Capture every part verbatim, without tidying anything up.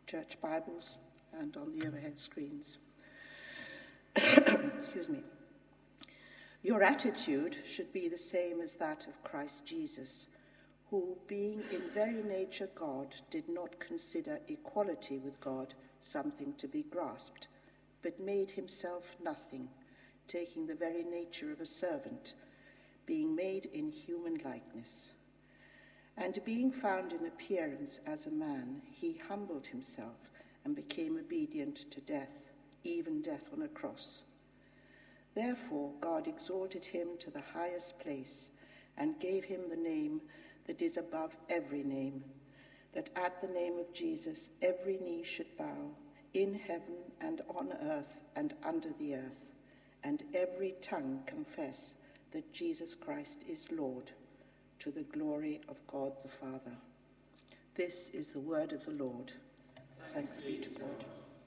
church Bibles and on the overhead screens. Excuse me. Your attitude should be the same as that of Christ Jesus, who, being in very nature God, did not consider equality with God something to be grasped, but made himself nothing, taking the very nature of a servant, being made in human likeness. And being found in appearance as a man, he humbled himself and became obedient to death, even death on a cross. Therefore God exalted him to the highest place and gave him the name that is above every name, that at the name of Jesus every knee should bow, in heaven and on earth and under the earth, and every tongue confess that Jesus Christ is Lord, to the glory of God the Father. This is the word of the Lord. Thanks be to God.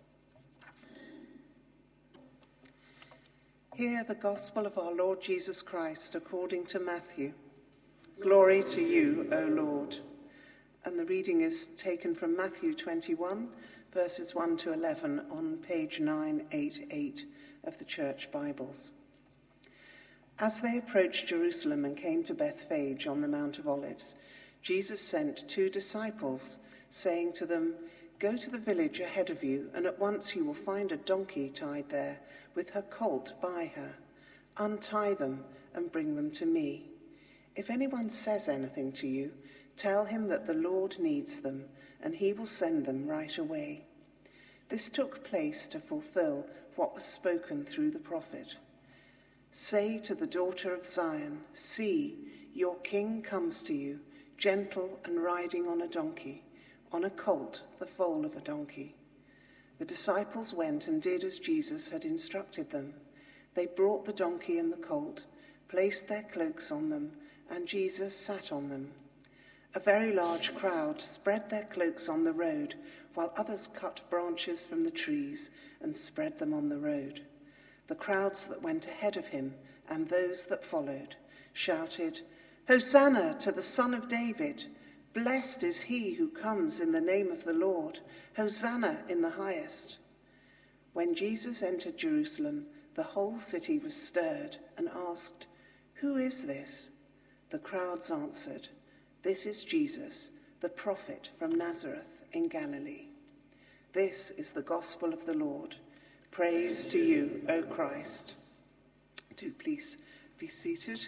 Hear the gospel of our Lord Jesus Christ according to Matthew. Glory to you, O Lord. And the reading is taken from Matthew twenty-one, verses one to eleven on page nine eighty-eight of the church Bibles. As they approached Jerusalem and came to Bethphage on the Mount of Olives, Jesus sent two disciples, saying to them, "Go to the village ahead of you, and at once you will find a donkey tied there, with her colt by her. Untie them and bring them to me. If anyone says anything to you, tell him that the Lord needs them, and he will send them right away." This took place to fulfill what was spoken through the prophet. "Say to the daughter of Zion, see, your king comes to you, gentle and riding on a donkey, on a colt, the foal of a donkey." The disciples went and did as Jesus had instructed them. They brought the donkey and the colt, placed their cloaks on them, and Jesus sat on them. A very large crowd spread their cloaks on the road, while others cut branches from the trees and spread them on the road. The crowds that went ahead of him and those that followed shouted, "Hosanna to the Son of David! Blessed is he who comes in the name of the Lord! Hosanna in the highest!" When Jesus entered Jerusalem, the whole city was stirred and asked, "Who is this?" The crowds answered, "This is Jesus, the prophet from Nazareth in Galilee." This is the gospel of the Lord. Praise to you, O Christ. Do please be seated.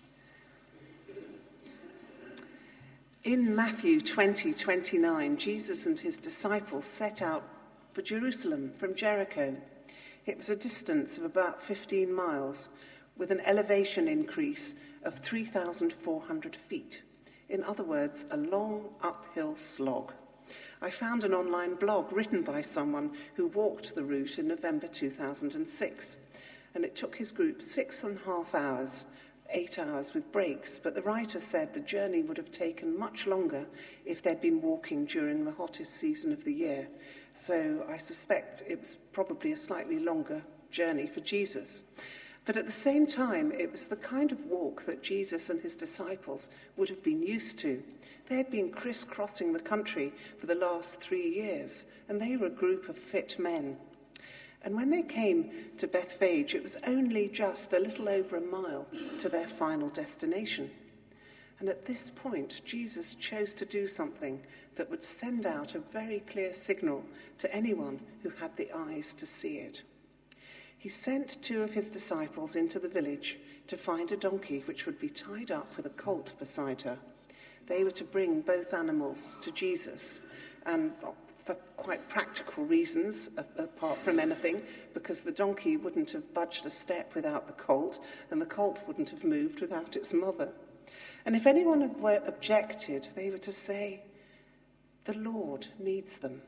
In Matthew twenty twenty-nine, Jesus and his disciples set out for Jerusalem from Jericho. It was a distance of about fifteen miles, with an elevation increase of three thousand four hundred feet. In other words, a long uphill slog. I found an online blog written by someone who walked the route in November two thousand six, and it took his group six and a half hours, eight hours with breaks, but the writer said the journey would have taken much longer if they'd been walking during the hottest season of the year. So I suspect it was probably a slightly longer journey for Jesus. But at the same time, it was the kind of walk that Jesus and his disciples would have been used to. They had been crisscrossing the country for the last three years, and they were a group of fit men. And when they came to Bethphage, it was only just a little over a mile to their final destination. And at this point, Jesus chose to do something that would send out a very clear signal to anyone who had the eyes to see it. He sent two of his disciples into the village to find a donkey which would be tied up with a colt beside her. They were to bring both animals to Jesus, and for quite practical reasons, apart from anything, because the donkey wouldn't have budged a step without the colt, and the colt wouldn't have moved without its mother. And if anyone had objected, they were to say, "The Lord needs them."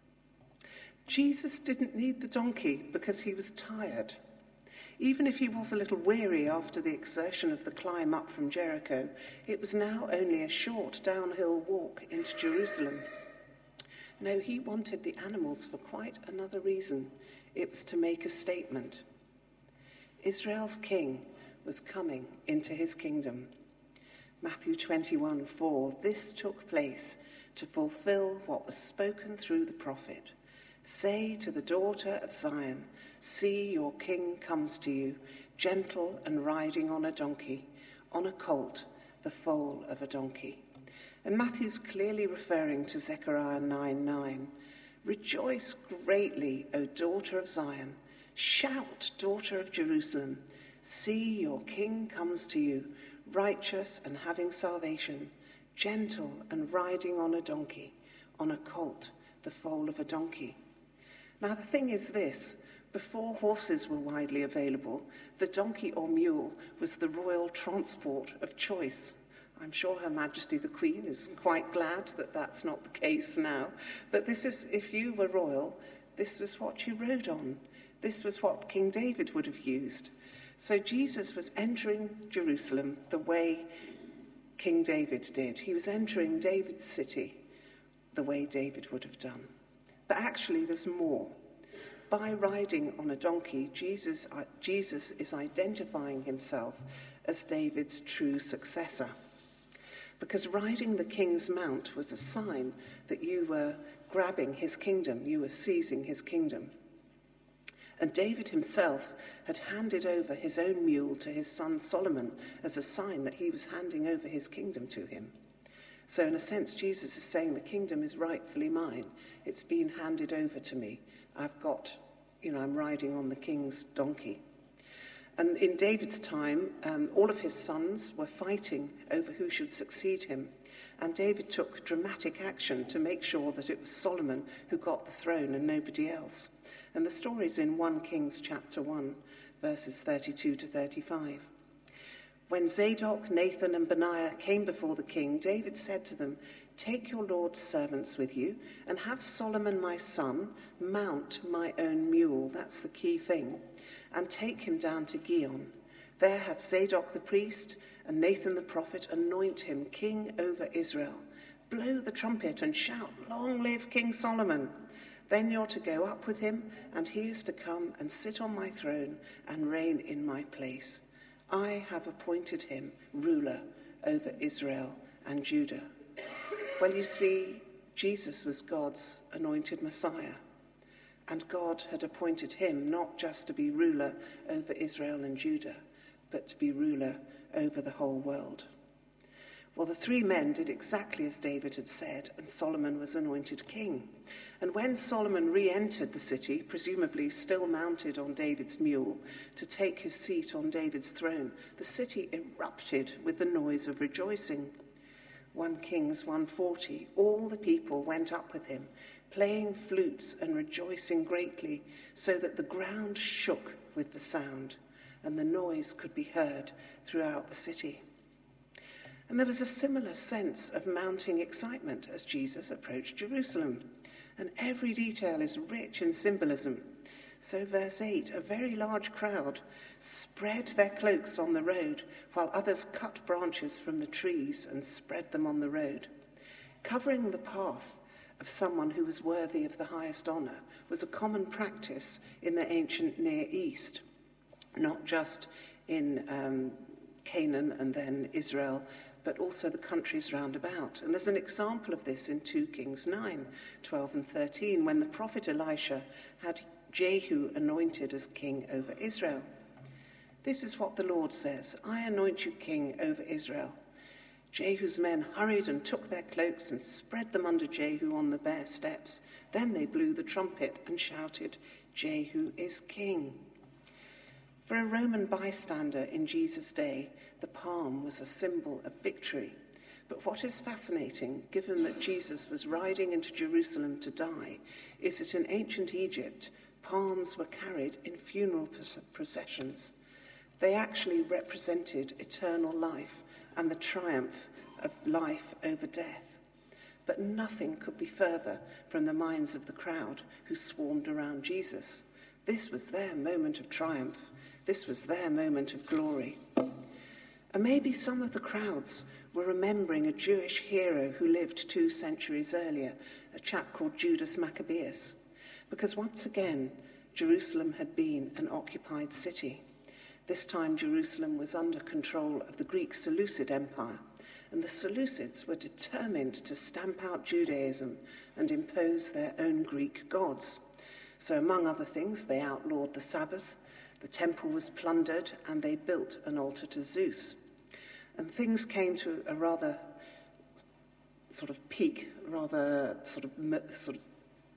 Jesus didn't need the donkey because he was tired. Even if he was a little weary after the exertion of the climb up from Jericho, it was now only a short downhill walk into Jerusalem. No, he wanted the animals for quite another reason. It was to make a statement. Israel's king was coming into his kingdom. Matthew twenty-one four, this took place to fulfill what was spoken through the prophet. Say to the daughter of Zion, see, your king comes to you, gentle and riding on a donkey, on a colt, the foal of a donkey. And Matthew's clearly referring to Zechariah nine nine. Rejoice greatly, O daughter of Zion. Shout, daughter of Jerusalem. See, your king comes to you, righteous and having salvation, gentle and riding on a donkey, on a colt, the foal of a donkey. Now the thing is this, before horses were widely available, the donkey or mule was the royal transport of choice. I'm sure Her Majesty the Queen is quite glad that that's not the case now. But this is, if you were royal, this was what you rode on. This was what King David would have used. So Jesus was entering Jerusalem the way King David did. He was entering David's city the way David would have done. But actually there's more. By riding on a donkey, Jesus, uh, Jesus is identifying himself as David's true successor. Because riding the king's mount was a sign that you were grabbing his kingdom, you were seizing his kingdom. And David himself had handed over his own mule to his son Solomon as a sign that he was handing over his kingdom to him. So in a sense, Jesus is saying the kingdom is rightfully mine. It's been handed over to me. I've got, you know, I'm riding on the king's donkey. And in David's time, um, all of his sons were fighting over who should succeed him. And David took dramatic action to make sure that it was Solomon who got the throne and nobody else. And the story's in First Kings chapter one, verses thirty-two to thirty-five. When Zadok, Nathan, and Benaiah came before the king, David said to them, take your Lord's servants with you and have Solomon my son mount my own mule. That's the key thing. And take him down to Gihon. There have Zadok the priest and Nathan the prophet anoint him king over Israel. Blow the trumpet and shout, long live King Solomon. Then you're to go up with him, and he is to come and sit on my throne and reign in my place. I have appointed him ruler over Israel and Judah. Well, you see, Jesus was God's anointed Messiah. And God had appointed him not just to be ruler over Israel and Judah, but to be ruler over the whole world. Well, the three men did exactly as David had said, and Solomon was anointed king. And when Solomon re-entered the city, presumably still mounted on David's mule, to take his seat on David's throne, the city erupted with the noise of rejoicing. First Kings one forty, all the people went up with him, playing flutes and rejoicing greatly, so that the ground shook with the sound, and the noise could be heard throughout the city. And there was a similar sense of mounting excitement as Jesus approached Jerusalem. And every detail is rich in symbolism. So verse eight, a very large crowd spread their cloaks on the road, while others cut branches from the trees and spread them on the road. Covering the path of someone who was worthy of the highest honor was a common practice in the ancient Near East, not just in um, Canaan and then Israel, but also the countries round about. And there's an example of this in Second Kings nine, twelve and thirteen, when the prophet Elisha had Jehu anointed as king over Israel. This is what the Lord says, I anoint you king over Israel. Jehu's men hurried and took their cloaks and spread them under Jehu on the bare steps. Then they blew the trumpet and shouted, Jehu is king. For a Roman bystander in Jesus' day, the palm was a symbol of victory. But what is fascinating, given that Jesus was riding into Jerusalem to die, is that in ancient Egypt, palms were carried in funeral processions. They actually represented eternal life and the triumph of life over death. But nothing could be further from the minds of the crowd who swarmed around Jesus. This was their moment of triumph. This was their moment of glory. And maybe some of the crowds were remembering a Jewish hero who lived two centuries earlier, a chap called Judas Maccabeus, because once again, Jerusalem had been an occupied city. This time, Jerusalem was under control of the Greek Seleucid Empire, and the Seleucids were determined to stamp out Judaism and impose their own Greek gods. So among other things, they outlawed the Sabbath, the temple was plundered, and they built an altar to Zeus. And things came to a rather sort of peak, rather sort of sort of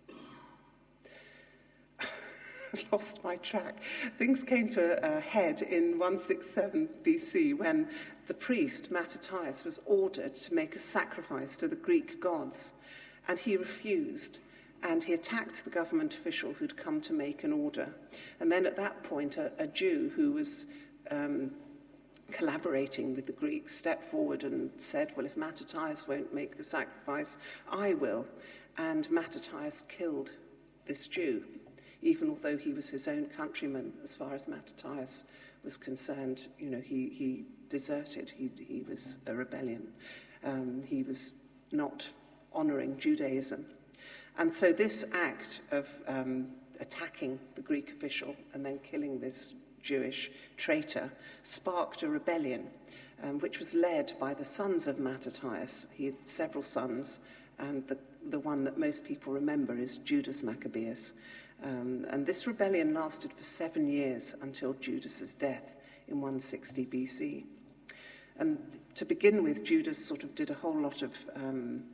lost my track. Things came to a head in one sixty-seven B C when the priest Mattathias was ordered to make a sacrifice to the Greek gods, and he refused, and he attacked the government official who'd come to make an order. And then at that point, a, a Jew who was um, collaborating with the Greeks stepped forward and said, well, if Mattathias won't make the sacrifice, I will. And Mattathias killed this Jew, even although he was his own countryman. As far as Mattathias was concerned, you know, he, he deserted. He, he was a rebellion. Um, he was not honouring Judaism. And so this act of um, attacking the Greek official and then killing this Jewish traitor sparked a rebellion, um, which was led by the sons of Mattathias. He had several sons, and the, the one that most people remember is Judas Maccabeus. Um, and this rebellion lasted for seven years until Judas's death in one sixty B C. And to begin with, Judas sort of did a whole lot of, um,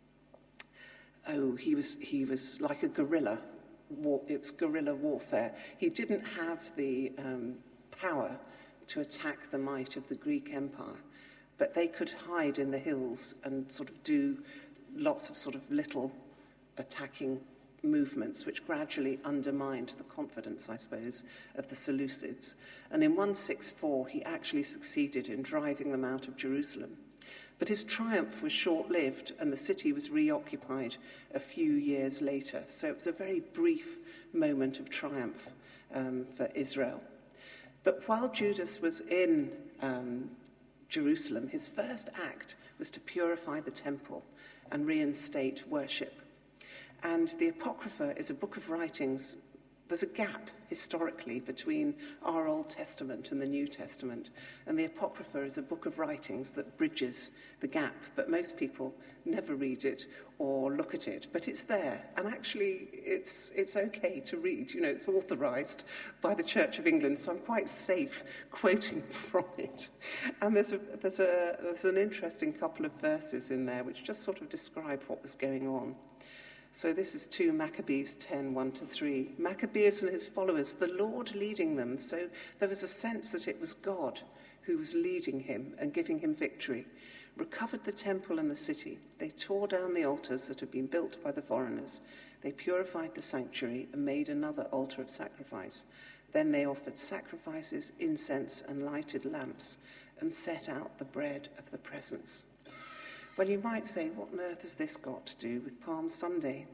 oh, he was he was like a guerrilla. War, it was guerrilla warfare. He didn't have the um, power to attack the might of the Greek Empire, but they could hide in the hills and sort of do lots of sort of little attacking movements, which gradually undermined the confidence, I suppose, of the Seleucids. And in one sixty-four, he actually succeeded in driving them out of Jerusalem. But his triumph was short-lived, and the city was reoccupied a few years later. So it was a very brief moment of triumph um, for Israel. But while Judas was in um, Jerusalem, his first act was to purify the temple and reinstate worship. And the Apocrypha is a book of writings. There's a gap historically between our Old Testament and the New Testament. And the Apocrypha is a book of writings that bridges the gap. But most people never read it or look at it. But it's there. And actually, it's it's okay to read. You know, it's authorized by the Church of England. So I'm quite safe quoting from it. And there's a, there's a, there's an interesting couple of verses in there which just sort of describe what was going on. So this is Second Maccabees ten, one to three. Maccabeus and his followers, the Lord leading them. So there was a sense that it was God who was leading him and giving him victory. Recovered the temple and the city. They tore down the altars that had been built by the foreigners. They purified the sanctuary and made another altar of sacrifice. Then they offered sacrifices, incense, and lighted lamps, and set out the bread of the presence. Well, you might say, what on earth has this got to do with Palm Sunday?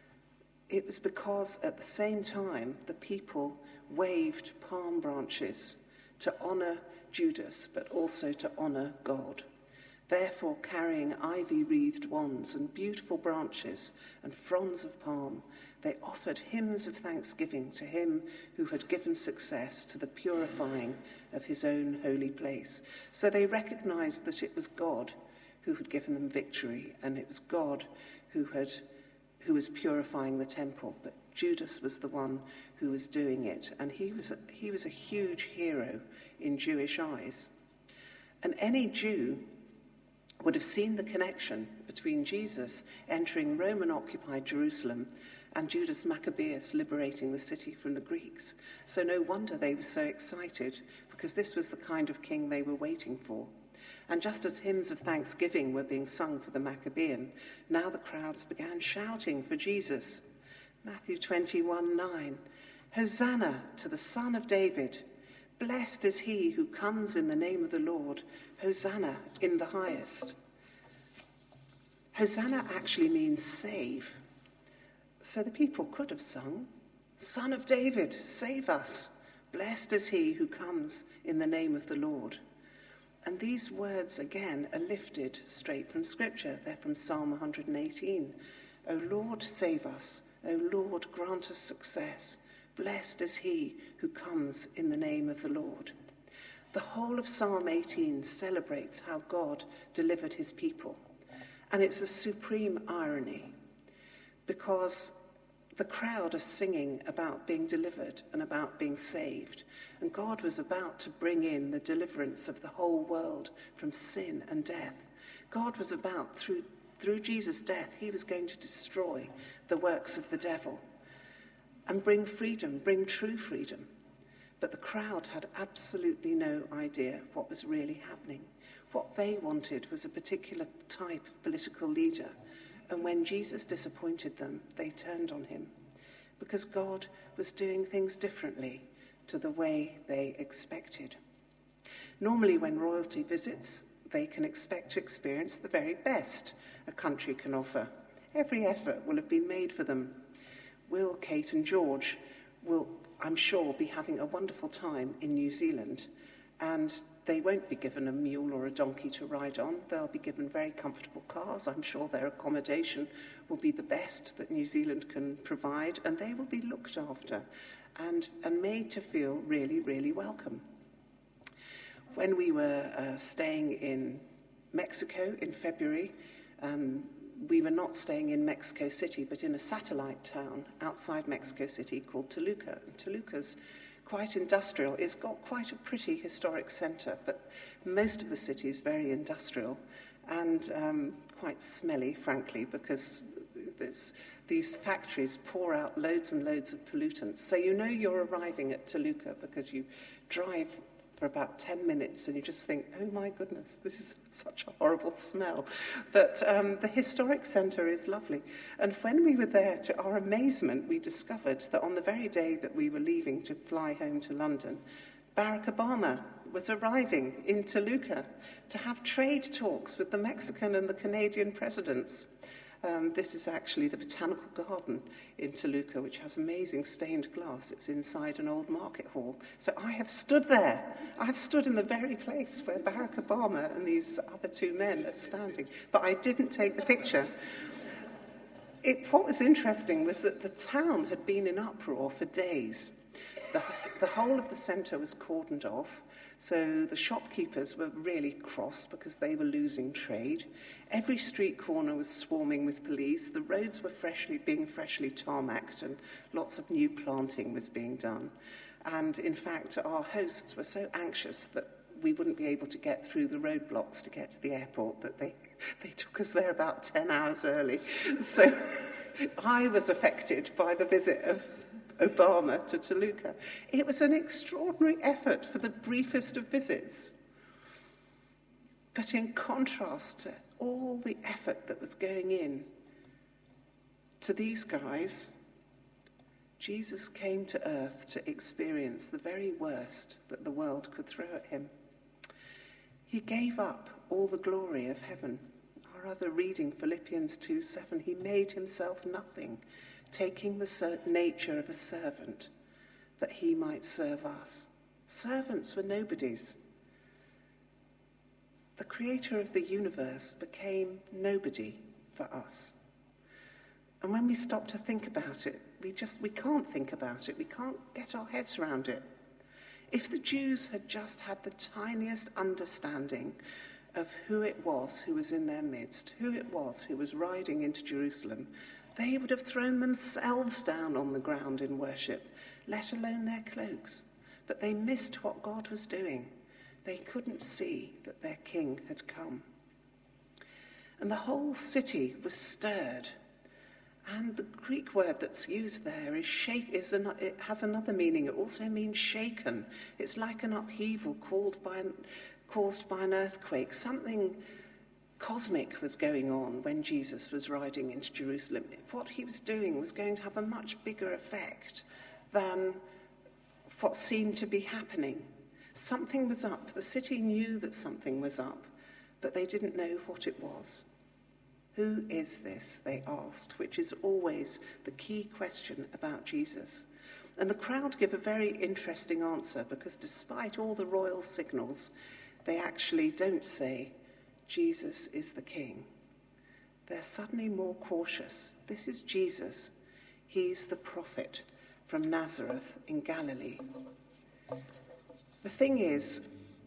It was because at the same time the people waved palm branches to honour Judas, but also to honour God. Therefore, carrying ivy-wreathed wands and beautiful branches and fronds of palm, they offered hymns of thanksgiving to him who had given success to the purifying of his own holy place. So they recognised that it was God who had given them victory, and it was God who had who was purifying the temple. But Judas was the one who was doing it, and he was a, he was a huge hero in Jewish eyes. And any Jew would have seen the connection between Jesus entering Roman-occupied Jerusalem and Judas Maccabeus liberating the city from the Greeks. So no wonder they were so excited, because this was the kind of king they were waiting for. And just as hymns of thanksgiving were being sung for the Maccabean, now the crowds began shouting for Jesus. Matthew twenty-one, nine. Hosanna to the Son of David. Blessed is he who comes in the name of the Lord. Hosanna in the highest. Hosanna actually means save. So the people could have sung, Son of David, save us. Blessed is he who comes in the name of the Lord. And these words, again, are lifted straight from Scripture. They're from Psalm one hundred eighteen. O Lord, save us. O Lord, grant us success. Blessed is he who comes in the name of the Lord. The whole of Psalm eighteen celebrates how God delivered his people. And it's a supreme irony, because the crowd are singing about being delivered and about being saved. And God was about to bring in the deliverance of the whole world from sin and death. God was about, through, through Jesus' death, he was going to destroy the works of the devil and bring freedom, bring true freedom. But the crowd had absolutely no idea what was really happening. What they wanted was a particular type of political leader. And when Jesus disappointed them, they turned on him, because God was doing things differently to the way they expected. Normally, when royalty visits, they can expect to experience the very best a country can offer. Every effort will have been made for them. Will, Kate and George will, I'm sure, be having a wonderful time in New Zealand, and they won't be given a mule or a donkey to ride on. They'll be given very comfortable cars. I'm sure their accommodation will be the best that New Zealand can provide, and they will be looked after and, and made to feel really, really welcome. When we were uh, staying in Mexico in February, um, we were not staying in Mexico City, but in a satellite town outside Mexico City called Toluca. And Toluca's quite industrial. It's got quite a pretty historic centre, but most of the city is very industrial and um, quite smelly, frankly, because there's, these factories pour out loads and loads of pollutants. So you know you're arriving at Toluca because you drive for about ten minutes and you just think, oh my goodness, this is such a horrible smell. But um, the historic centre is lovely. And when we were there, to our amazement, we discovered that on the very day that we were leaving to fly home to London, Barack Obama was arriving in Toluca to have trade talks with the Mexican and the Canadian presidents. Um, this is actually the Botanical Garden in Toluca, which has amazing stained glass. It's inside an old market hall. So I have stood there. I have stood in the very place where Barack Obama and these other two men are standing. But I didn't take the picture. It, what was interesting was that the town had been in uproar for days. The, the whole of the centre was cordoned off. So the shopkeepers were really cross because they were losing trade. Every street corner was swarming with police. The roads were freshly being freshly tarmacked and lots of new planting was being done. And in fact, our hosts were so anxious that we wouldn't be able to get through the roadblocks to get to the airport that they, they took us there about ten hours early. So I was affected by the visit of Obama to Toluca. It was an extraordinary effort for the briefest of visits. But in contrast to all the effort that was going in to these guys, Jesus came to earth to experience the very worst that the world could throw at him. He gave up all the glory of heaven. Our other reading, Philippians two seven, he made himself nothing, taking the nature of a servant, that he might serve us. Servants were nobodies. The creator of the universe became nobody for us. And when we stop to think about it, we just, we can't think about it. We can't get our heads around it. If the Jews had just had the tiniest understanding of who it was who was in their midst, who it was who was riding into Jerusalem, they would have thrown themselves down on the ground in worship, let alone their cloaks. But they missed what God was doing. They couldn't see that their king had come. And the whole city was stirred. And the Greek word that's used there is shake. Is an, it has another meaning. It also means shaken. It's like an upheaval caused by an, caused by an earthquake. Something cosmic was going on when Jesus was riding into Jerusalem. What he was doing was going to have a much bigger effect than what seemed to be happening. Something was up. The city knew that something was up, but they didn't know what it was. Who is this, they asked, which is always the key question about Jesus. And the crowd give a very interesting answer, because despite all the royal signals, they actually don't say, Jesus is the king. They're suddenly more cautious. This is Jesus. He's the prophet from Nazareth in Galilee. The thing is,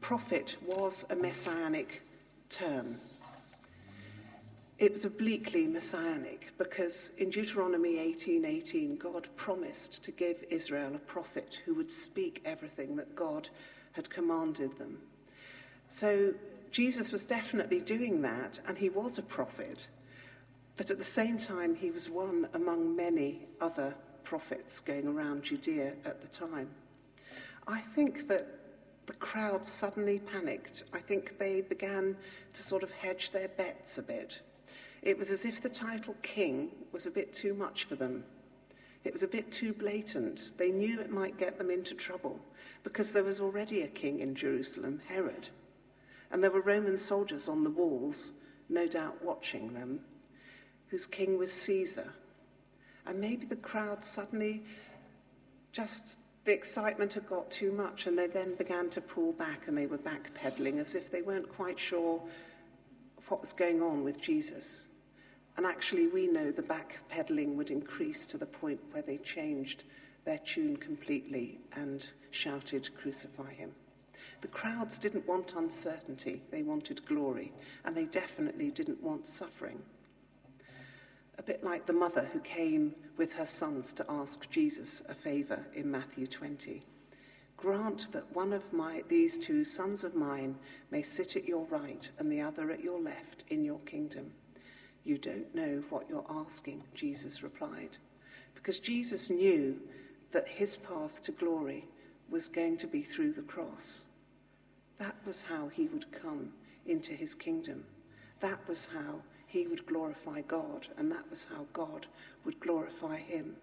prophet was a messianic term. It was obliquely messianic because in Deuteronomy eighteen eighteen, God promised to give Israel a prophet who would speak everything that God had commanded them. So Jesus was definitely doing that, and he was a prophet. But at the same time, he was one among many other prophets going around Judea at the time. I think that the crowd suddenly panicked. I think they began to sort of hedge their bets a bit. It was as if the title king was a bit too much for them. It was a bit too blatant. They knew it might get them into trouble because there was already a king in Jerusalem, Herod. And there were Roman soldiers on the walls, no doubt watching them, whose king was Caesar. And maybe the crowd suddenly, just the excitement had got too much, and they then began to pull back, and they were backpedaling as if they weren't quite sure what was going on with Jesus. And actually, we know the backpedaling would increase to the point where they changed their tune completely and shouted, "Crucify him." The crowds didn't want uncertainty, they wanted glory, and they definitely didn't want suffering. A bit like the mother who came with her sons to ask Jesus a favour in Matthew twenty. "Grant that one of my these two sons of mine may sit at your right and the other at your left in your kingdom." "You don't know what you're asking," Jesus replied, because Jesus knew that his path to glory was going to be through the cross. That was how he would come into his kingdom. That was how he would glorify God, and that was how God would glorify him.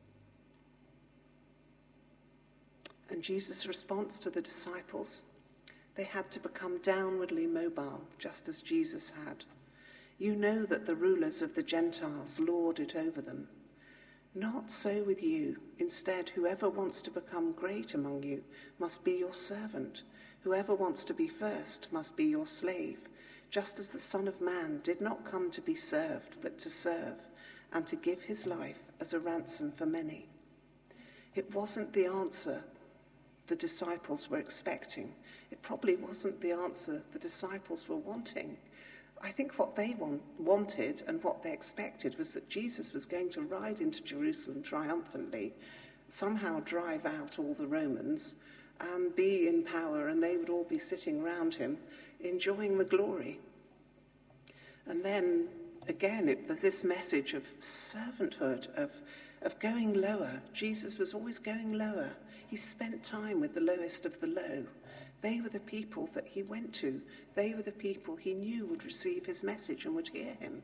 And Jesus' response to the disciples, they had to become downwardly mobile, just as Jesus had. "You know that the rulers of the Gentiles lord it over them. Not so with you. Instead, whoever wants to become great among you must be your servant. Whoever wants to be first must be your slave, just as the Son of Man did not come to be served, but to serve, and to give his life as a ransom for many." It wasn't the answer the disciples were expecting. It probably wasn't the answer the disciples were wanting. I think what they want, wanted and what they expected was that Jesus was going to ride into Jerusalem triumphantly, somehow drive out all the Romans, and be in power, and they would all be sitting around him, enjoying the glory. And then, again, it, this message of servanthood, of, of going lower. Jesus was always going lower. He spent time with the lowest of the low. They were the people that he went to. They were the people he knew would receive his message and would hear him.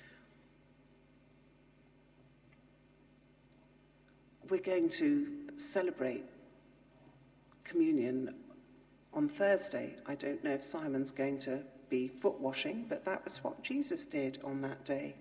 We're going to celebrate communion on Thursday. I don't know if Simon's going to be foot washing, but that was what Jesus did on that day.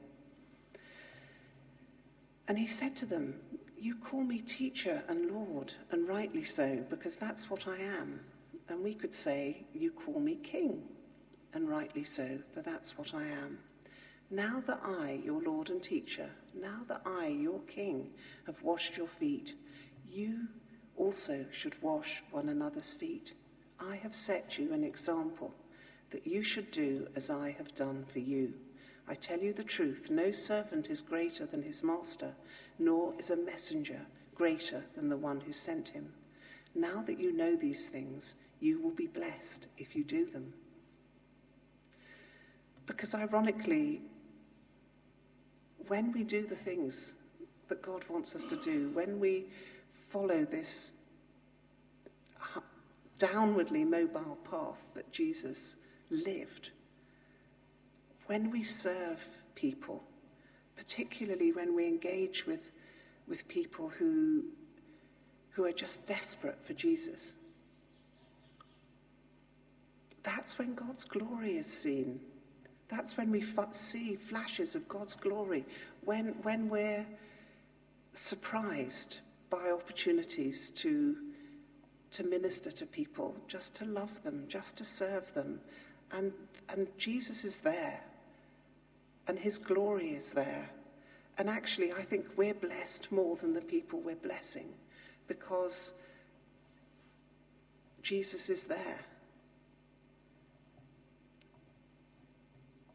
And he said to them, "You call me teacher and Lord, and rightly so, because that's what I am." And we could say, "You call me king," and rightly so, for that's what I am. Now that I, your Lord and teacher, now that I, your king, have washed your feet, you also should wash one another's feet. I have set you an example, that you should do as I have done for you. I tell you the truth, no servant is greater than his master, nor is a messenger greater than the one who sent him. Now that you know these things, you will be blessed if you do them. Because ironically, when we do the things that God wants us to do, when we follow this downwardly mobile path that Jesus lived, when we serve people, particularly when we engage with, with people who, who are just desperate for Jesus, that's when God's glory is seen. That's when we f- see flashes of God's glory, when, when we're surprised by opportunities to, to minister to people, just to love them, just to serve them. And, and Jesus is there, and his glory is there. And actually, I think we're blessed more than the people we're blessing, because Jesus is there.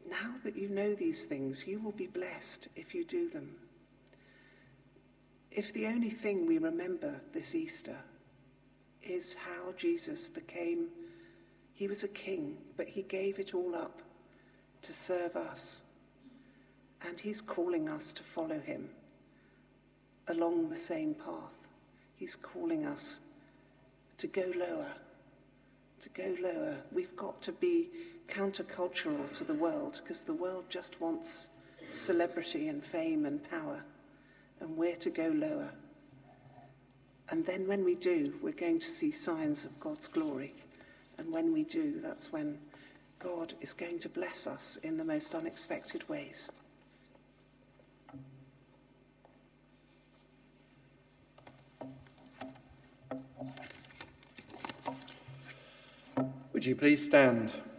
Now that you know these things, you will be blessed if you do them. If the only thing we remember this Easter is how Jesus became, he was a king, but he gave it all up to serve us. And he's calling us to follow him along the same path. He's calling us to go lower, to go lower. We've got to be countercultural to the world, because the world just wants celebrity and fame and power, and we're to go lower. And then when we do, we're going to see signs of God's glory. And when we do, that's when God is going to bless us in the most unexpected ways. Would you please stand?